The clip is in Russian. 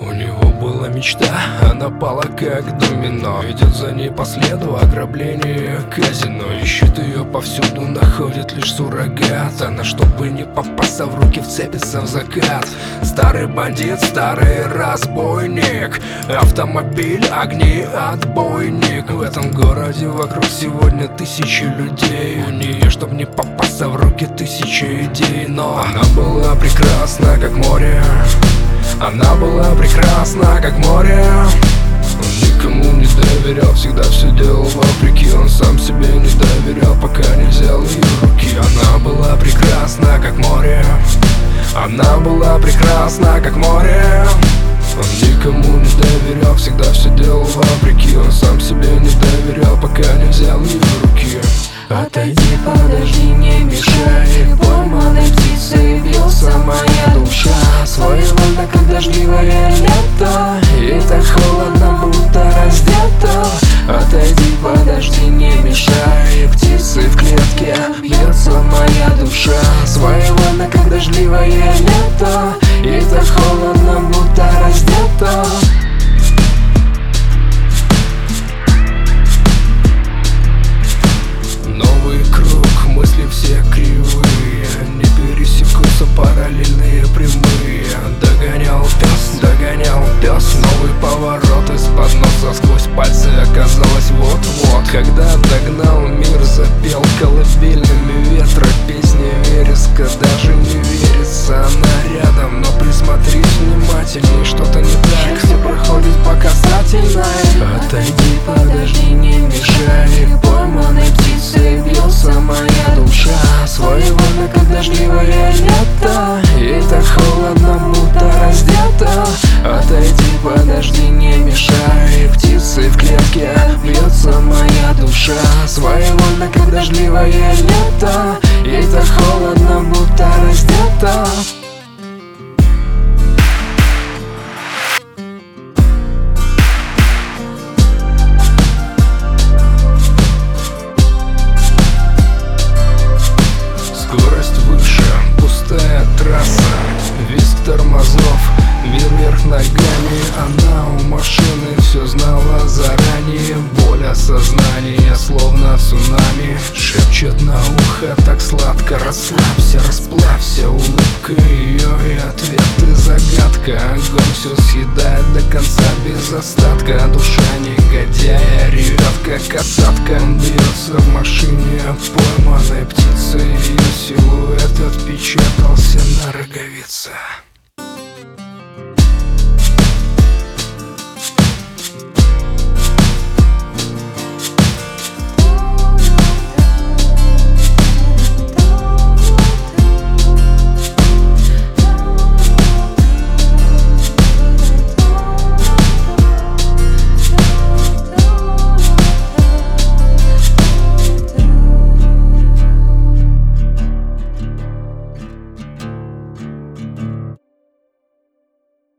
У него была мечта, она пала как домино. Идет за ней по следу ограбление казино. Ищет ее повсюду, находит лишь суррогат. Она, чтобы не попасться в руки, вцепится в закат. Старый бандит, старый разбойник. Автомобиль, огни, отбойник. В этом городе вокруг сегодня тысячи людей. У нее, чтобы не попасться в руки, тысячи идей. Но она была прекрасна, как море. Она была прекрасна, как море. Он никому не доверял, всегда все делал вопреки. Он сам себе не доверял, пока не взял ее в руки. Она была прекрасна, как море. Она была прекрасна, как море. Он никому не доверял, всегда все делал вопреки. Он сам себе не доверял, пока не взял ее в руки. Отойди, подожди, не мешай. Пойманной птицей бьется моя душа. Своевольно, как дождливое лето. И так холодно, будто раздето. Отойди, подожди, не мешай. Птицы в клетке, бьется моя душа. Своевольно, как дождливое лето. И так холодно, будто раздето. Новый круг, мысли все кривые. Не пересекутся параллельные прямые. Догонял пес, новый поворот из-под носа. Сквозь пальцы оказалось вот-вот. Когда догнал, мир запел колыбельными ветра. Песни вереска, даже не верится. Она рядом, но присмотрись внимательней. Что-то не так, все проходит по касательной. Отойди, подожди, не мешай. Пойманной птицей бьется моя душа. Своевольно, как дождливое лето. И так холодно, будто раздето. Отойди, подожди, не мешай. Птицы в клетке, бьется моя душа. Своевольно, как дождливое лето. И так холодно, будто раздето. Скорость выше, пустая трасса, визг тормозов, мир вверх ногами. Она у машины все знала заранее. Боль осознания, словно цунами, шепчет на ухо так сладко. Расслабься, расплавься, улыбка ее и ответы загадка. Огонь все съедает до конца без остатка. Душа негодяя ревет, как касатка. Он бьется в машине, пойманной птицей. Ее силуэт отпечатался на роговице.